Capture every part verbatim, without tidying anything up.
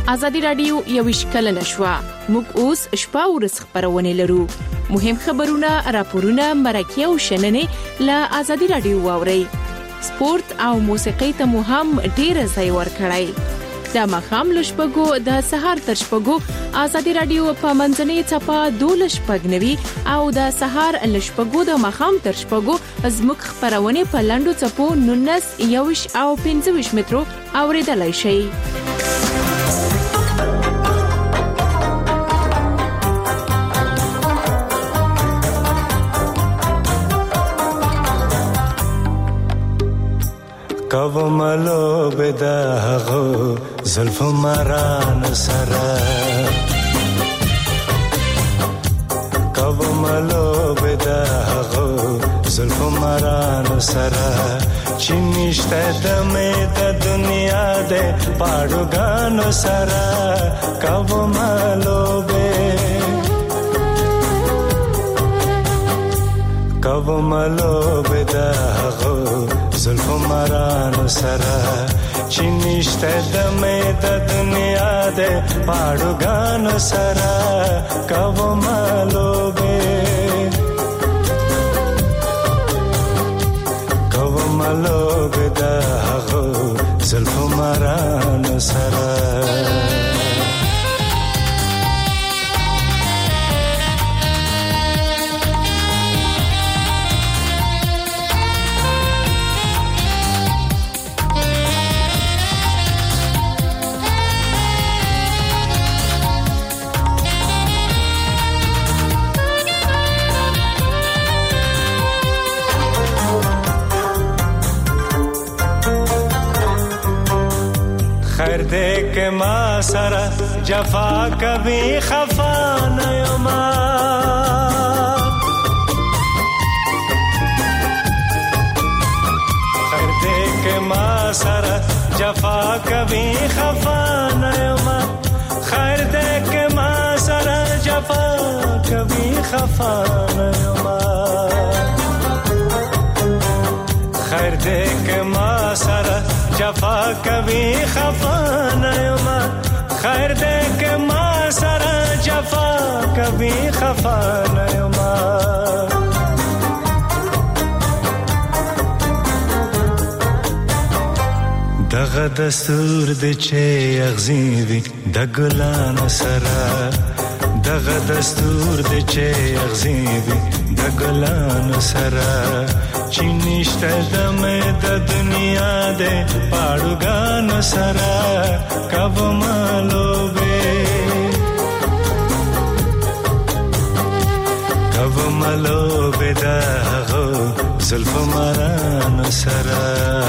ازادي رادیو یویش کلنه شوه. موږ اوس شپه ورځ خبرونه لرو. مهم خبرونه، راپورونه، مرکه او شننې له ازادي رادیو واورئ. سپورت او موسیقي ته مو هم ډیر ځای ورکړئ. د مخام لشپګو د سهار تر شپګو ازادي رادیو په منځنۍ چپا دولس شپګنوي او د سهار لشپګو د مخام تر شپګو زموږ خبرونه په لاندو چپو نونس یوش او پنځه مترو اوریدلای شئ. کاو ملو بداغو زلف مران سرا کاو ملو بداغو زلف مران سرا چینشته دمه د دنیا ده پاړوګانو سرا کاو ملو به کاو ملو بداغو زلف مران سرا چینشته دمه د دنیا ده پاړوګانو سرا کاو مالو به کاو مالو به دا هغو زلف مران سرا خیر دے کے ما سرا جفا کبھی خفا نیما خیر دے کے ما سرا جفا کبھی خفا نیما خیر دے کے ما سرا جفا کبھی خفا نیما خیر دے کے ما سرا جفا کبھی خفا نیما خیر دے کے ما سرا جفا کبھی خفا نیما دغه دستور د چه اغزی وی د ګلان سرا دغه دستور د چه اغزی وی د ګلان سرا چینشته دمه د دنیا ده پاړوګانو سرا کاو مالو به کاو مالو به دغه زلف مران سرا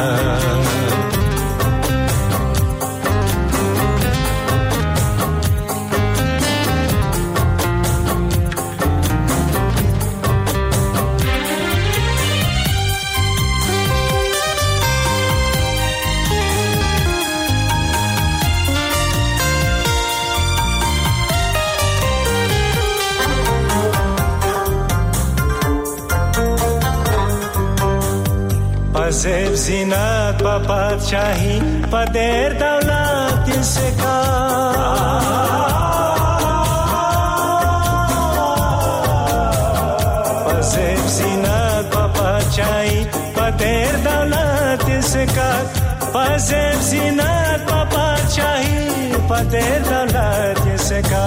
زیب زینت با پادشاہی پا دیر دولت سے کا پا زیب زینت با پادشاہی پا دیر دولت سے کا پا زیب زینت با پادشاہی پا دیر دولت سے کا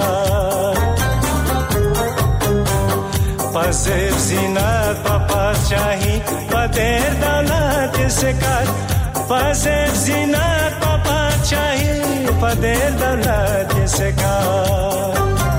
پزیب زینت پا پادشاہی پا دیر دولت سکت پزیب زینت پا پادشاہی پا دیر دولت سکت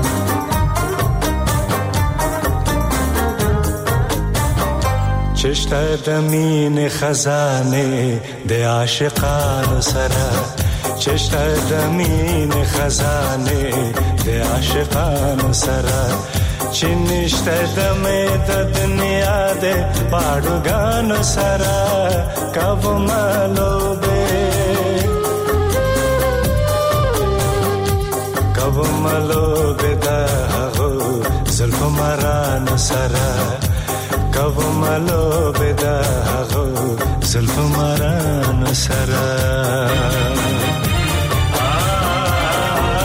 چشت دمین خزانه ده عاشقان سرا چشت دمین خزانه ده عاشقان سرا چینشته دمه د دنیا ده پاړوګانو سرا کاو مالو به کاو مالو به دا هغو زلف مران سرا کاو مالو به دا هغو زلف مران سرا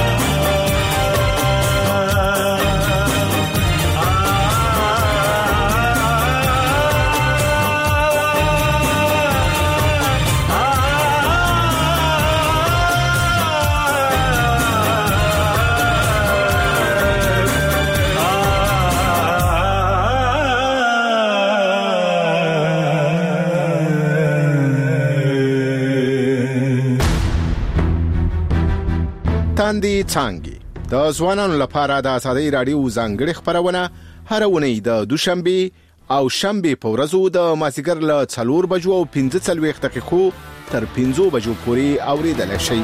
لاندې څانګې. د ځوانانو لپاره د ازادي رادیو ځانګړي خبرونه هر اونۍ د دوشنبه او شنبه په ورځو د مازیګر له څلور بجو او پنځه څلوېښت دقیقو تر پنځو بجو پورې اوریدل شي.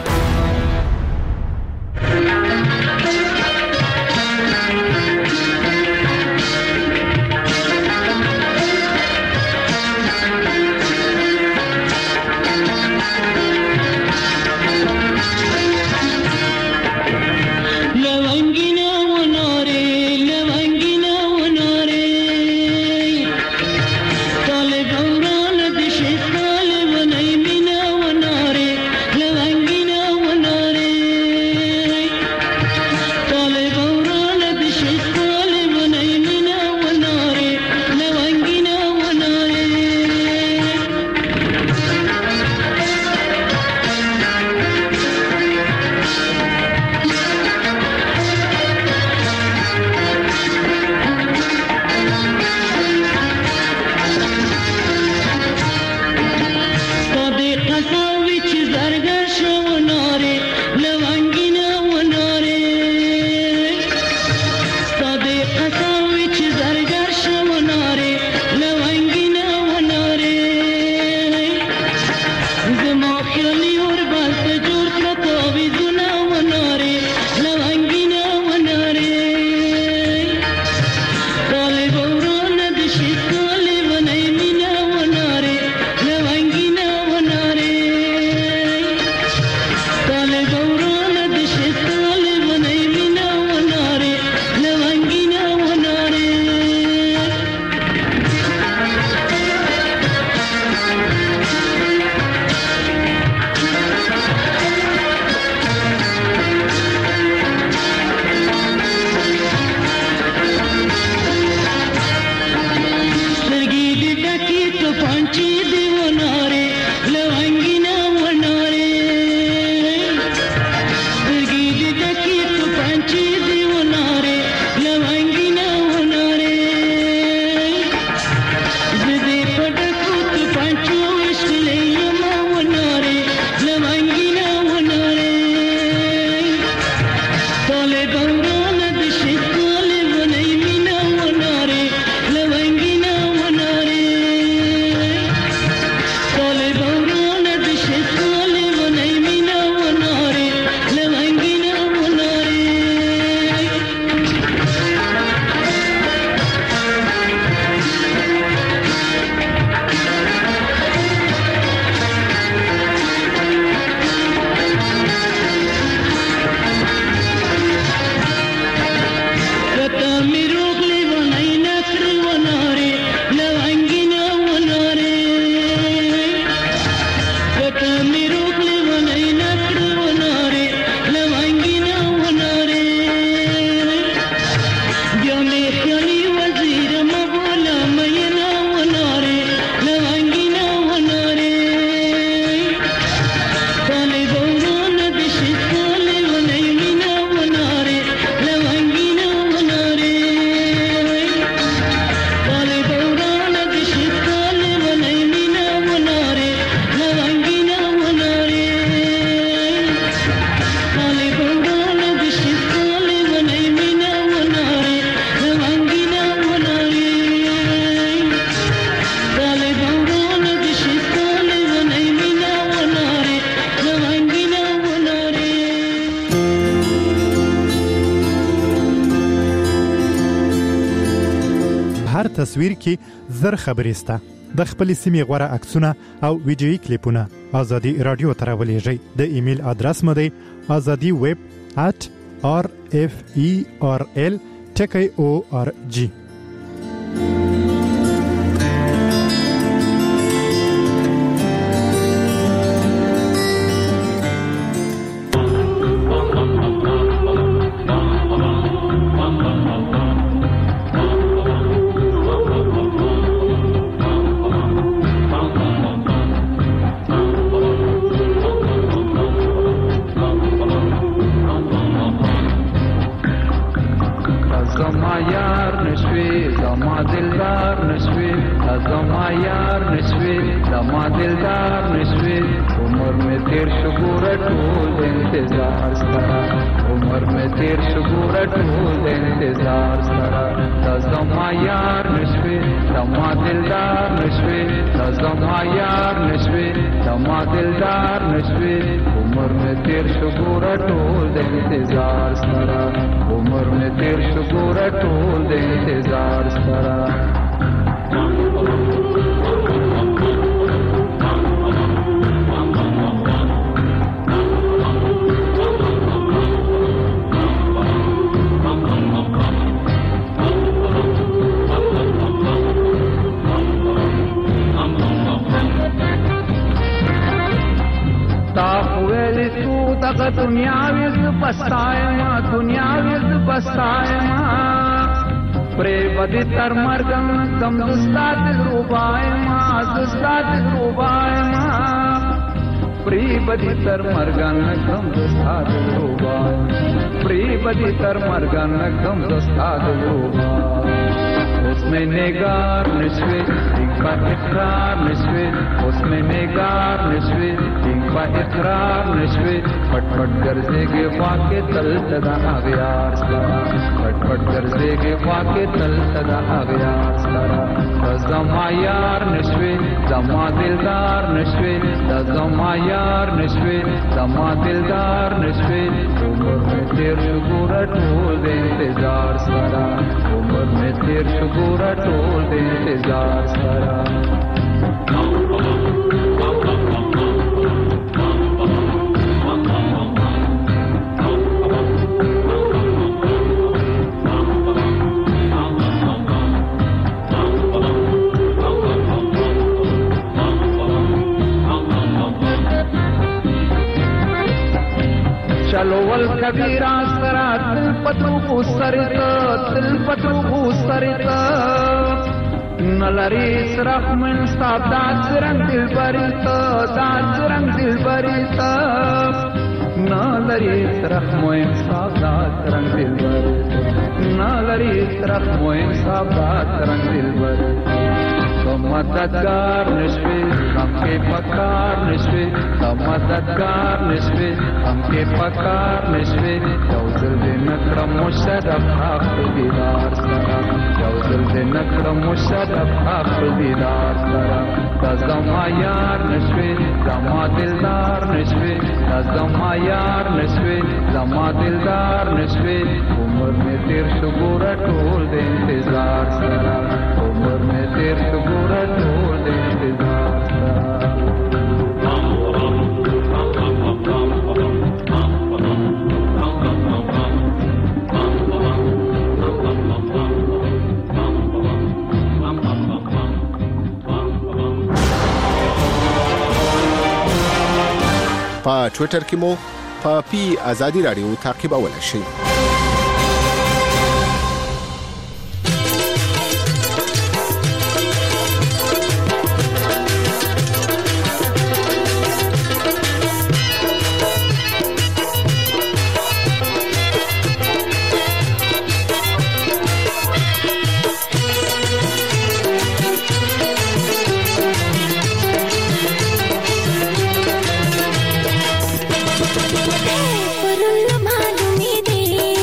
تصویر کې زر خبرې سته. د خپل سیمې غوړه عکسونه او ویډیويي کلیپونه ازادي رادیو ته راولېږئ. د ایمیل ادرس مو دی azadi web at r f e r l ټکی او ار جی. یار نشوی زما یار نشوي زما دلدار نشوي عمر میں تیر شو ګوره ټول انتظار سره عمر میں تیر شو ګوره ټول انتظار سره زما یار نشوي زما دلدار نشوي زما یار نشوي زما دلدار نشوي عمر میں تیر شو ګوره ټول انتظار سره عمر میں تیر شو ګوره ټول انتظار سره دغه دنیا وز بسایما دنیا وز بسایما پرې بدی تر مرګ کم زستاد روبایما زستاد روبایما پرې بدی تر مرګ کم زستاد روبایما پرې بدی تر مرګ کم زستاد روبایما उसमें नेगार नशवे इनका इकरार नशवे उसमें नेगार नशवे इनका इकरार नशवे फटफट गरजेगे वाके तल सदा आगयार सारा फटफट गरजेगे वाके तल सदा आगयार सारा जमा यार नशवे जमा दिलदार नशवे जमा यार नशवे जमा दिलदार नशवे उम्र में तेर शुगुरा ढोल इंतजार सारा उम्र में तेर शुगुरा ढोल इंतजार सारा चलो वल कबीरा सरा तिल पतू सरित तिल पतू सरित नलरी रखमन सादात रंग दिल बरित दात रंग दिल बरित नलरी रखमन सादात रंग दिल बरित नलरी रखमन सादात रंग दिल बरित मददगार नशवे हमके पकार नशवे मददगार नशवे हमके पकार नशवे जौजल दे नकरम मुशरफ आखिर दीदार सरा जौजल दे नकरम मुशरफ आखिर दीदार सरा तज़मा यार नशवे ज़मा दिलदार नशवे तज़मा यार नशवे ज़मा दिलदार नशवे उम्र में तेर शुगुरा ढोल दे इंतजार सरा उम्र में तेर शुगुरा ढोल दे इंतजार सरा په ټوئیټر کې مو په پی ازادي رادیو تعقیبولای شئ. Por un lo malo me de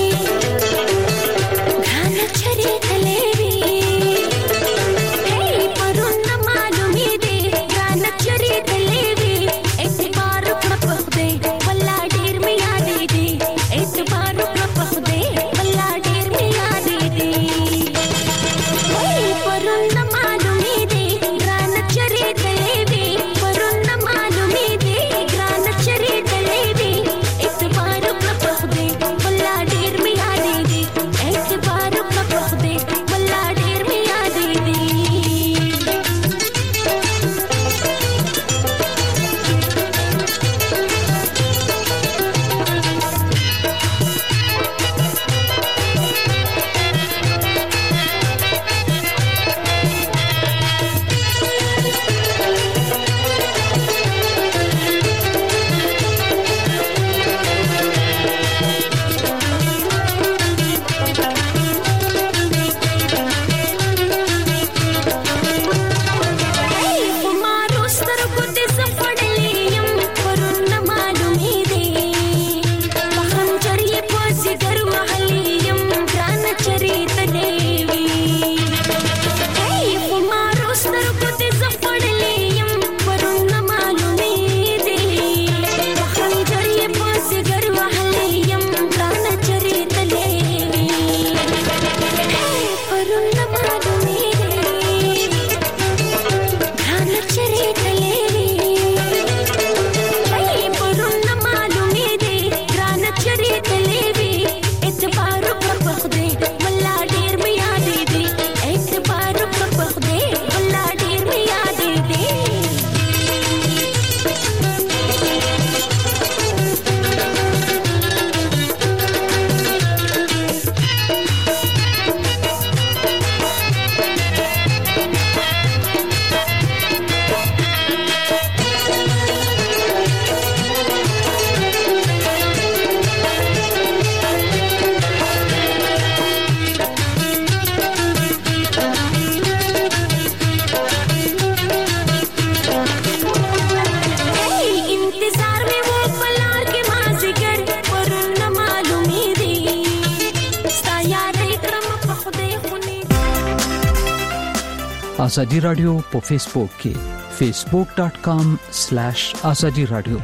ازادي رادیو په فیسبوک کې facebook dot com slash azadi radio.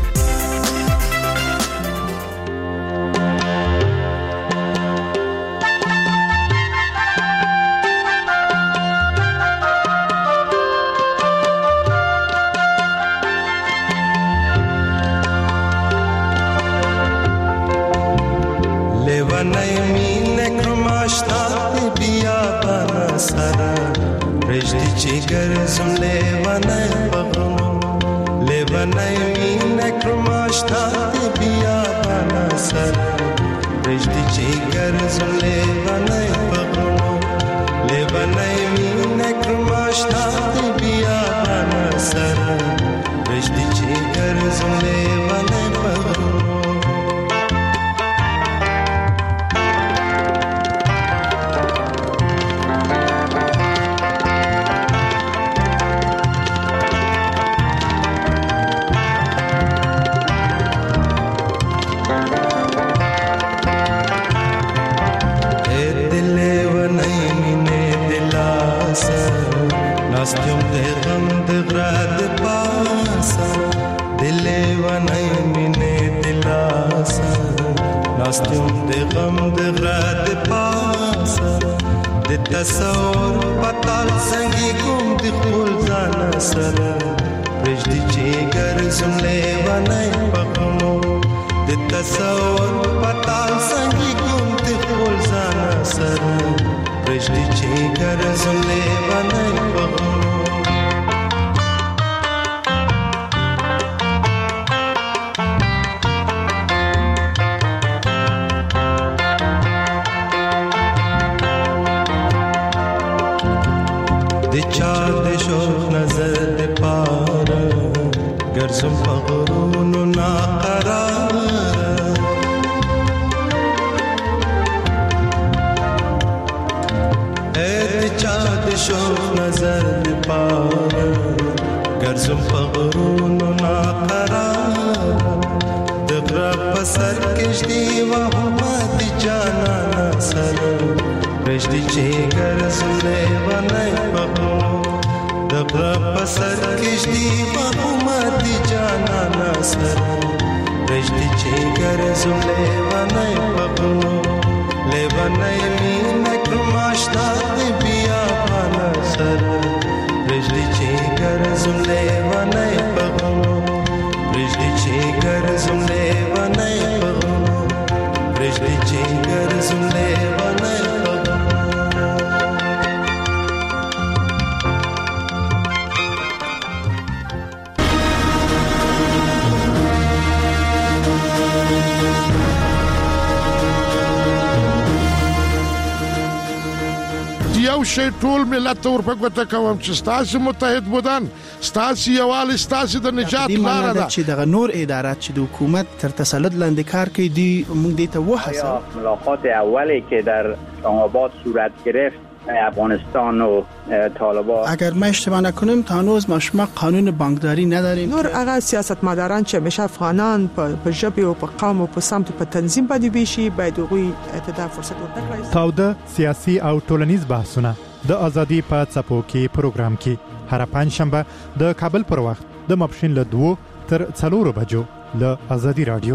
یو شی ټول ملت ور په ګوته کوم چې ستاسو متحد بودن ستاسو یوال ستاسو د نجات لار ده چې د نور ادارات چې د حکومت تر تسلط لاندې کار کوي دی موږ دې ته وحسه ملاقات اولی که در اسلام آباد صورت گرفت افغانستان و طالبان اگر ما اشتباه نکنم تا هنوز ما شما قانون بانکداری نداریم نور هغه سیاستمداران چې همیشه افغانان په ژبه او په قوم او په سمت په تنظیم باندې بشي باید هغوی ته فرصت ورکړي. تاوده سیاسي او ټولنیز بحثونه د ازادي په څپو کې پروګرام کې هر پنځ شنبه د کابل پر وخت د ماپښین له دوه تر څلورو بجو له ازادي رادیو.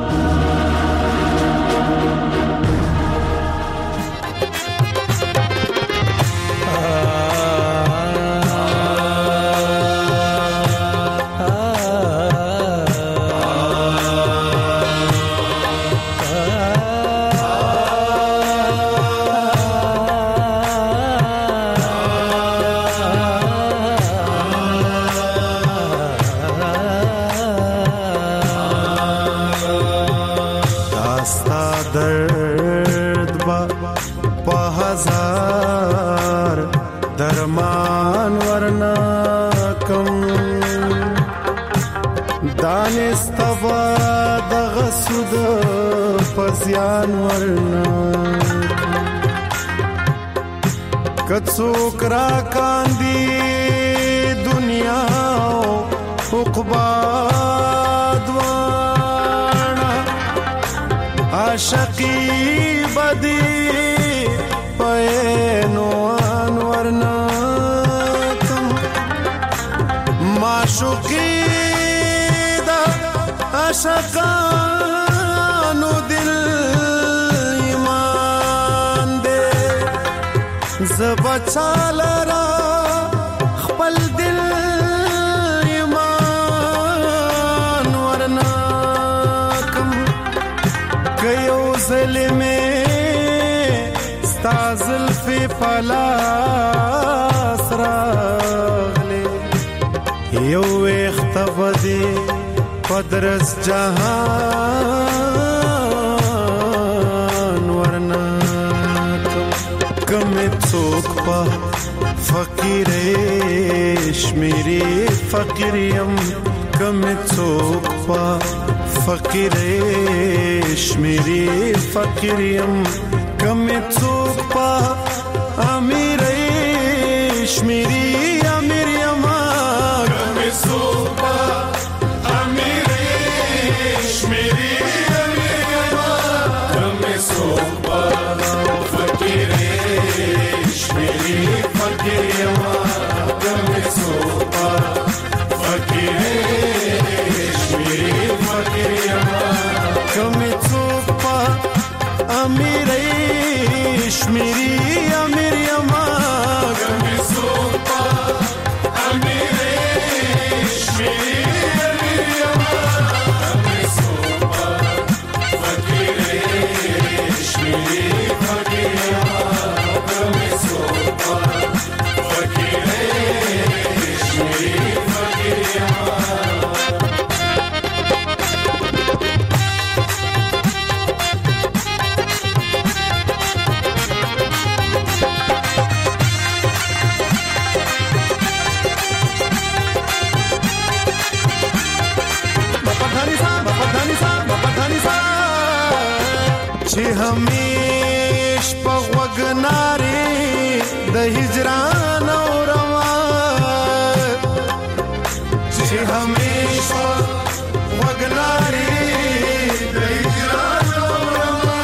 کڅوک را کاندي دنیا عقبا دوانا عاشقی بدی پینو انورنا معشوقی دا عاشقانو دل ایمان دے زبا چالرا خپل دل ایمان ورناکم کیو ظلمے ستا زلفی پلاس راغلے یو اختبدی پدرس جہان ورناکم کمی چوک پا فقیریش میری فقیریم کمی چوک پا فقیریش میری فقیریم کمی چوک پا امیریش میری امیریم کمی چوک پا امیریش میری امیریم کمی چوک پا فقیریش میری فقیریم کمی چوک پا فقیریش میری فقیریم کمی چوک پا امیریش میری امیریم کمی چوک پا امیریش میری امیریم کمی چوک پا فقیریش میری فقیریم کمی چوک پا فقیریش میری فقیریم چې همیش په وګناري د هجران اورما چې همیش په وګناري د هجران اورما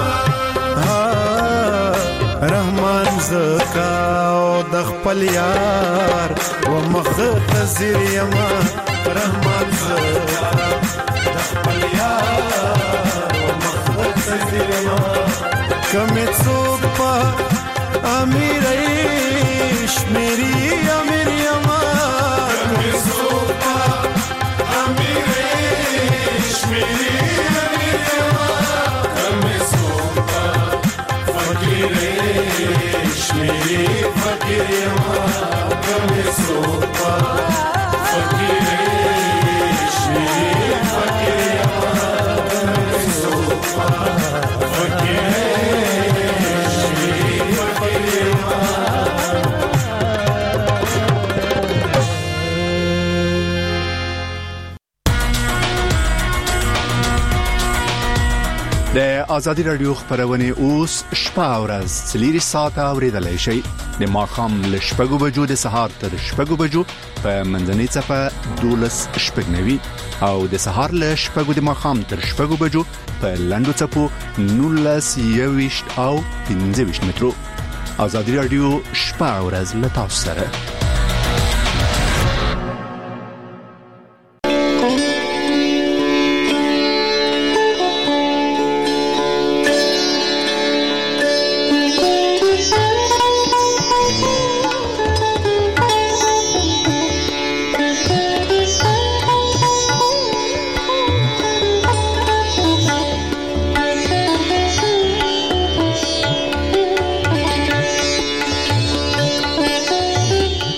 رحمان زکا او د خپل یار و مختصر یما رحمان زکا د خپل یار کمی چوک پا امیریش میری امیریم کمی چوک پا امیریش میری امیریم کمی چوک پا فقیریش میری فقیریم کمی چوک پا فقیریش میری فقیریم کمی چوک پا د ازادي رادیو خبرونه اوس شپه او ورځ څلور ساعته اوریدلای شئ د ماښام له شپږو بجو د سهار تر شپږو بجو په منځنۍ صفه دولس شپږنوي او د سهار له شپږو د ماښام تر شپږو بجو په لنډو صفو نولس یويشت او پنځه ویشت مترو ازادي رادیو شپه او ورځ له تاسو سره